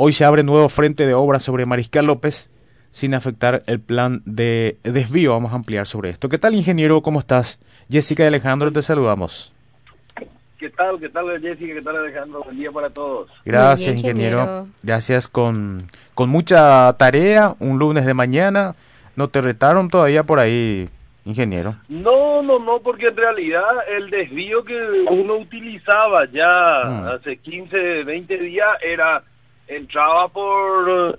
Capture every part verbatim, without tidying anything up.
hoy se abre nuevo frente de obra sobre Mariscal López sin afectar el plan de desvío. Vamos a ampliar sobre esto. ¿Qué tal, ingeniero? ¿Cómo estás? Jessica y Alejandro, te saludamos. ¿Qué tal? ¿Qué tal, Jessica? ¿Qué tal, Alejandro? Buen día para todos. Gracias, bien, ingeniero. ingeniero. Gracias, con, con mucha tarea, un lunes de mañana. ¿No te retaron todavía por ahí, ingeniero? No, no, no, porque en realidad el desvío que uno utilizaba ya mm. hace quince, veinte días era, entraba por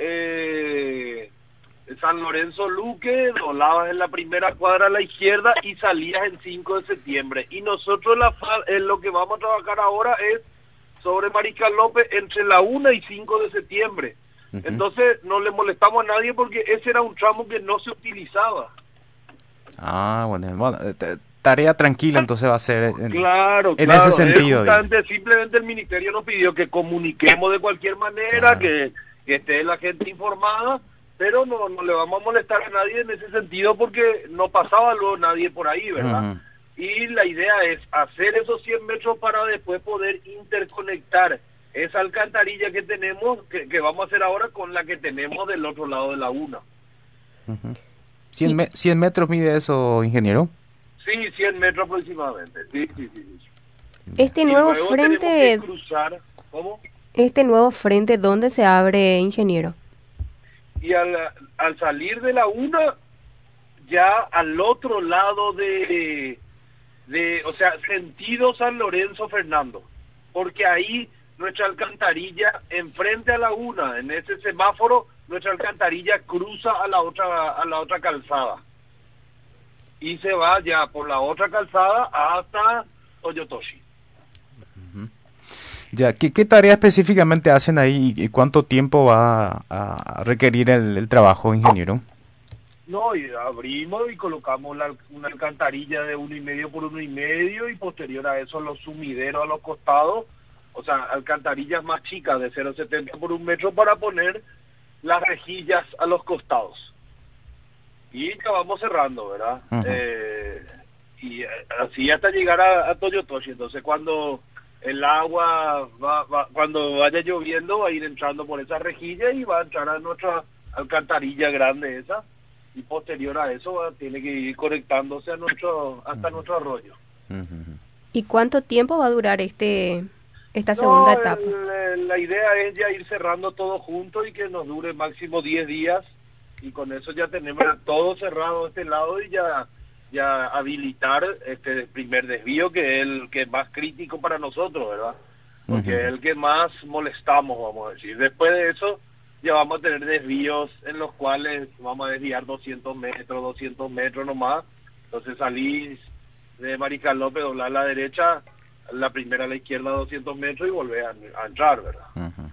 eh, San Lorenzo Luque, doblabas en la primera cuadra a la izquierda y salías el cinco de septiembre. Y nosotros la, en lo que vamos a trabajar ahora es sobre Mariscal López entre la una y cinco de septiembre. Uh-huh. Entonces no le molestamos a nadie porque ese era un tramo que no se utilizaba. Ah, bueno, bueno tarea tranquila entonces va a ser en, claro, en claro. ese sentido. Justamente, simplemente el ministerio nos pidió que comuniquemos de cualquier manera, claro. que, que esté la gente informada, pero no, no le vamos a molestar a nadie en ese sentido porque no pasaba luego nadie por ahí, ¿verdad? Uh-huh. Y la idea es hacer esos cien metros para después poder interconectar esa alcantarilla que tenemos, que, que vamos a hacer ahora con la que tenemos del otro lado de la una. Uh-huh. ¿cien, me- ¿cien metros mide eso, ingeniero? Sí, cien metros aproximadamente. Sí, sí, sí. Este y nuevo frente... cruzar, ¿cómo? Este nuevo frente, ¿dónde se abre, ingeniero? Y al, al salir de la una, ya al otro lado de... de, o sea, sentido San Lorenzo Fernando, porque ahí nuestra alcantarilla enfrente a la una, en ese semáforo, nuestra alcantarilla cruza a la otra a la otra calzada y se va ya por la otra calzada hasta Toyotoshi. Uh-huh. Ya, ¿qué, qué tarea específicamente hacen ahí y cuánto tiempo va a, a requerir el, el trabajo, ingeniero? No, y abrimos y colocamos la, una alcantarilla de uno y medio por uno y medio y posterior a eso los sumideros a los costados, o sea, alcantarillas más chicas de cero coma setenta por un metro para poner las rejillas a los costados. Y ya vamos cerrando, ¿verdad? Uh-huh. Eh, y así hasta llegar a, a Toyotoshi. Entonces cuando el agua, va, va, cuando vaya lloviendo va a ir entrando por esa rejilla y va a entrar a nuestra alcantarilla grande esa. Y posterior a eso uh, tiene que ir conectándose a nuestro hasta uh-huh. nuestro arroyo. Uh-huh. ¿Y cuánto tiempo va a durar este esta segunda no, etapa? El, la idea es ya ir cerrando todo junto y que nos dure máximo diez días y con eso ya tenemos todo cerrado de este lado y ya ya habilitar este primer desvío que es el que es más crítico para nosotros, ¿verdad? Porque uh-huh. es el que más molestamos, vamos a decir. Después de eso ya vamos a tener desvíos en los cuales vamos a desviar doscientos metros, doscientos metros nomás. Entonces salís de Mariscal López, doblar a la derecha, la primera a la izquierda doscientos metros y volver a, a entrar, ¿verdad? Uh-huh.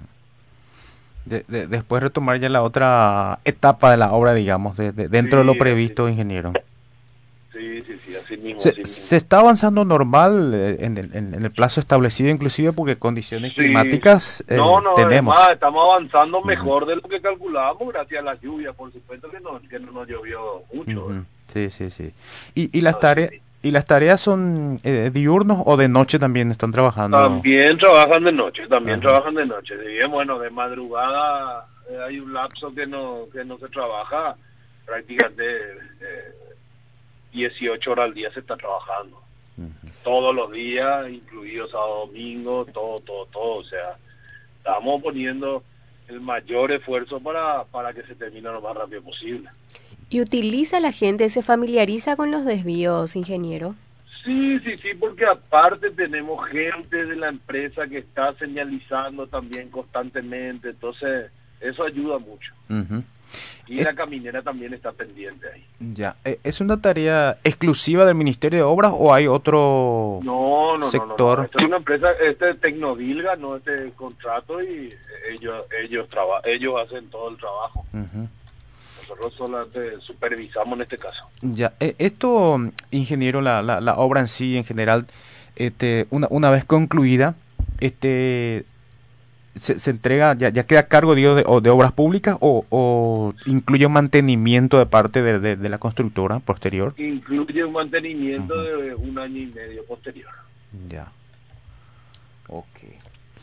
De, de, después retomar ya la otra etapa de la obra, digamos, de, de, dentro sí, de lo previsto, sí. ingeniero. Sí, sí, sí, así mismo. Se, así mismo. ¿Se está avanzando normal en el, en, en el plazo establecido, inclusive porque condiciones sí. climáticas eh, no, no, tenemos? Además, estamos avanzando uh-huh. mejor de lo que calculábamos gracias a las lluvias, por supuesto que no, que no nos llovió mucho. Uh-huh. Sí, sí, sí. ¿Y, y las tareas sí. y las tareas son eh, diurnos o de noche también están trabajando? También trabajan de noche, también uh-huh. trabajan de noche. Bien, bueno, de madrugada eh, hay un lapso que no que no se trabaja, prácticamente eh, dieciocho horas al día se está trabajando. Uh-huh. Todos los días, incluidos sábado, domingo, todo, todo, todo. O sea, estamos poniendo el mayor esfuerzo para, para que se termine lo más rápido posible. ¿Y utiliza la gente, se familiariza con los desvíos, ingeniero? Sí, sí, sí, porque aparte tenemos gente de la empresa que está señalizando también constantemente, entonces eso ayuda mucho. Uh-huh. Y eh, la caminera también está pendiente ahí. Ya, ¿es una tarea exclusiva del Ministerio de Obras o hay otro no, no, sector? No, no, no. Esta es una empresa, este Tecnovil ganó este contrato y ellos ellos traba, ellos hacen todo el trabajo. Uh-huh. Nosotros solamente supervisamos en este caso. Ya, esto, ingeniero, la, la, la obra en sí, en general, este, una, una vez concluida, este, se, se entrega, ya, ya queda a cargo digo, de, de obras públicas o, o incluye un mantenimiento de parte de, de, de la constructora posterior. Incluye un mantenimiento uh-huh. de un año y medio posterior. Ya. Ok.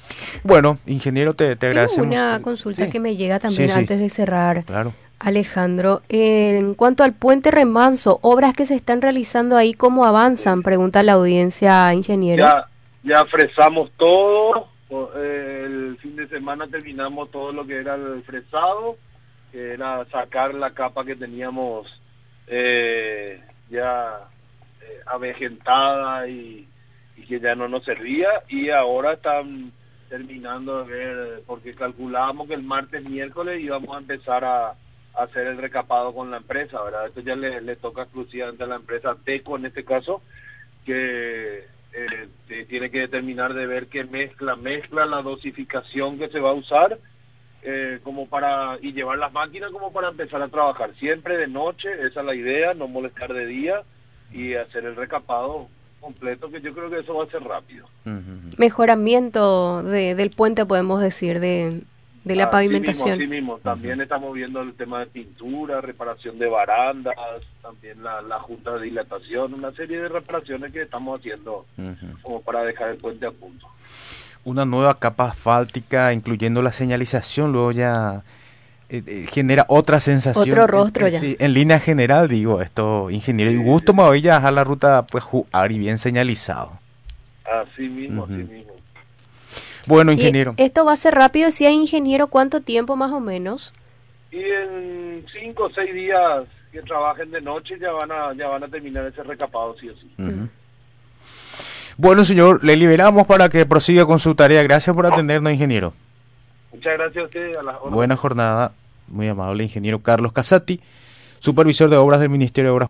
Bueno, ingeniero, te, te Tengo agradecemos. una consulta Sí. que me llega también Sí, sí. antes de cerrar, Claro. Alejandro. En cuanto al puente Remanso, obras que se están realizando ahí, ¿cómo avanzan? Sí. Pregunta la audiencia, ingeniero. Ya, ya fresamos todo, o- eh, el fin de semana terminamos todo lo que era el fresado, que era sacar la capa que teníamos eh, ya eh, avejentada y, y que ya no nos servía, y ahora están terminando de ver, porque calculábamos que el martes, miércoles íbamos a empezar a, a hacer el recapado con la empresa, ¿verdad? Esto ya le, le toca exclusivamente a la empresa Teco en este caso, que eh, te- tiene que determinar de ver qué mezcla, mezcla la dosificación que se va a usar, eh, como para, y llevar las máquinas como para empezar a trabajar, siempre de noche, esa es la idea, no molestar de día y hacer el recapado completo, que yo creo que eso va a ser rápido. Ujú. Mejoramiento de, del puente, podemos decir, de, de la Así pavimentación. mismo, así mismo. También estamos viendo el tema de pintura, reparación de barandas, también la, la junta de dilatación, una serie de reparaciones que estamos haciendo Ujú. como para dejar el puente a punto. Una nueva capa asfáltica, incluyendo la señalización, luego ya eh, eh, genera otra sensación. Otro En- rostro en, ya. sí, en línea general, digo, esto, ingeniero, y Sí, gusto sí. me voy a dejar la ruta, pues, jugar y bien señalizado. Así mismo, Ujú. así mismo. Bueno, Y ingeniero. esto va a ser rápido, si hay ingeniero, ¿cuánto tiempo más o menos? Y en cinco o seis días que trabajen de noche ya van a ya van a terminar ese recapado, sí o sí. Ujú. Bueno, señor, le liberamos para que prosiga con su tarea. Gracias por atendernos, ingeniero. Muchas gracias a ustedes, a las órdenes. Buena jornada. Muy amable, ingeniero Carlos Casati, supervisor de obras del Ministerio de Obras